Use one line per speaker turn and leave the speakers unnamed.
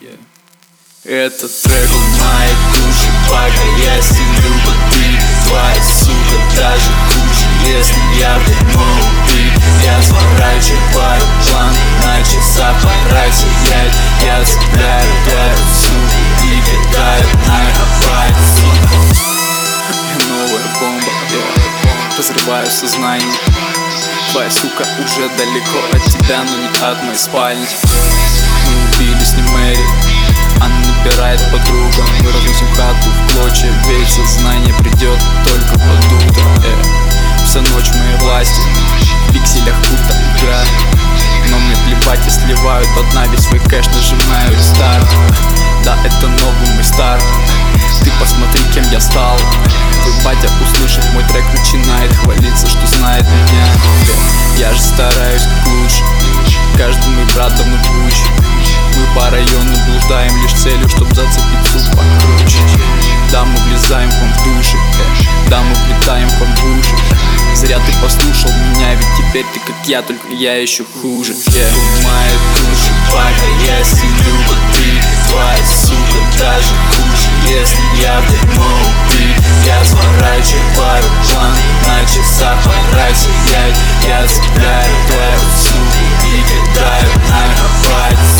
Этот трек в моей душе, пока я сидю, ты твоя сука даже хуже. Если я в дерьмо убит, я сворачиваю план на часах, пора сиять. Я цепляю твою суку и кидаю на хапай. Я новая бомба, я разрываю сознание. Твоя сука уже далеко от тебя, но не от моей спальни. Мы убили с ним Мэри, она набирает подруга. Мы разносим хату в клочья, ведь сознание придет только под утро. Вся ночь в моей власти, в пикселях будто игра. Но мне плевать, и сливают одна весь свой кэш, нажимаю рестарт. Да, это новый мой старт. Ты посмотри, кем я стал. Твой батя, услышав мой трек, начинает хвалиться, что знает меня. Я же стараюсь как лучше, каждый мой брат давно круче. Мы по району блуждаем лишь целью, чтоб зацепить суп покруче. Да, мы влезаем к вам в души, да, мы влетаем к вам в уши. Зря ты послушал меня, ведь теперь ты как я, только я еще хуже. В моей душе, пока я сидю, ты твоя сука даже хуже. Если я в дерьмо убит, я сворачиваю план на часах, пора сиять. Я цепляю твою суку и кидаю на хапай.